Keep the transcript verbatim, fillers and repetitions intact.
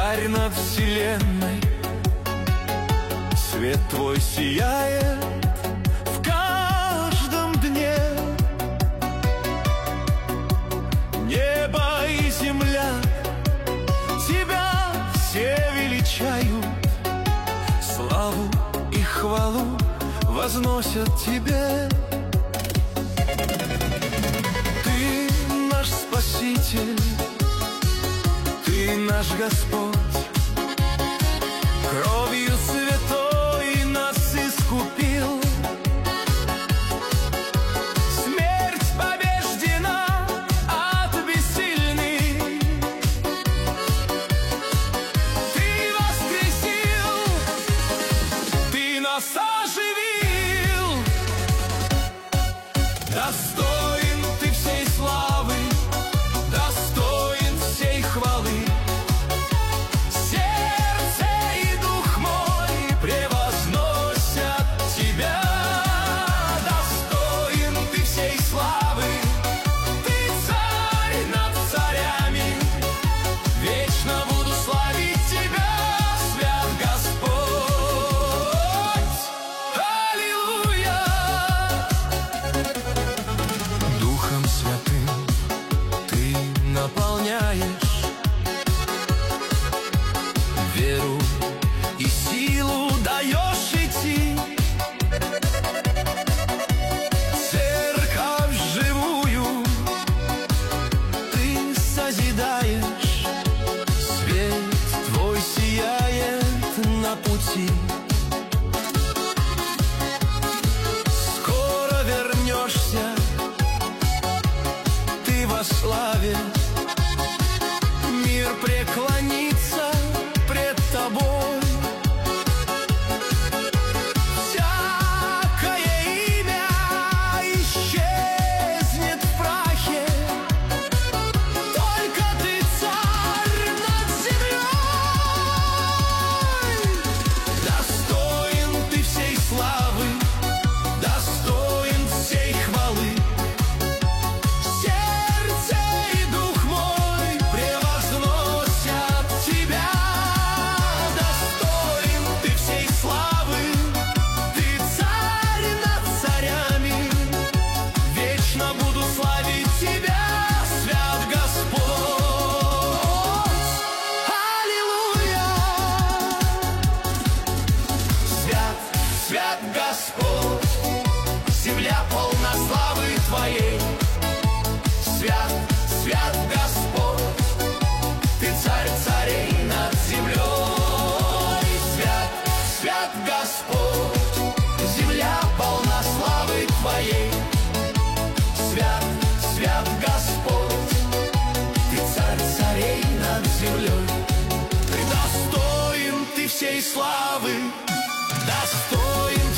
царь над вселенной, свет твой сияет в каждом дне. Небо и земля тебя все величают, славу и хвалу возносят тебе. Ты наш Спаситель, ты наш Господь, кровью святой нас искупил. Смерть побеждена от бессильных, ты воскресил, ты нас оживил. Достоин ты всей славы, достоин всей хвалы. Наполняешь веру и силу даешь идти. Церковь живую ты созидаешь, свет твой сияет на пути. Скоро вернешься ты во славе, мир преклонится пред тобой. Всякое имя исчезнет в прахе, только ты царь над землей. Достоин ты всей славы, достоин всей хвалы. Свят Господь, земля полна славы Твоей. Свят, свят Господь, Ты царь царей над землей. Свят, свят Господь, земля полна славы Твоей. Свят, свят Господь, Ты царь царей над землей. Ты достоин ты всей славы, достоин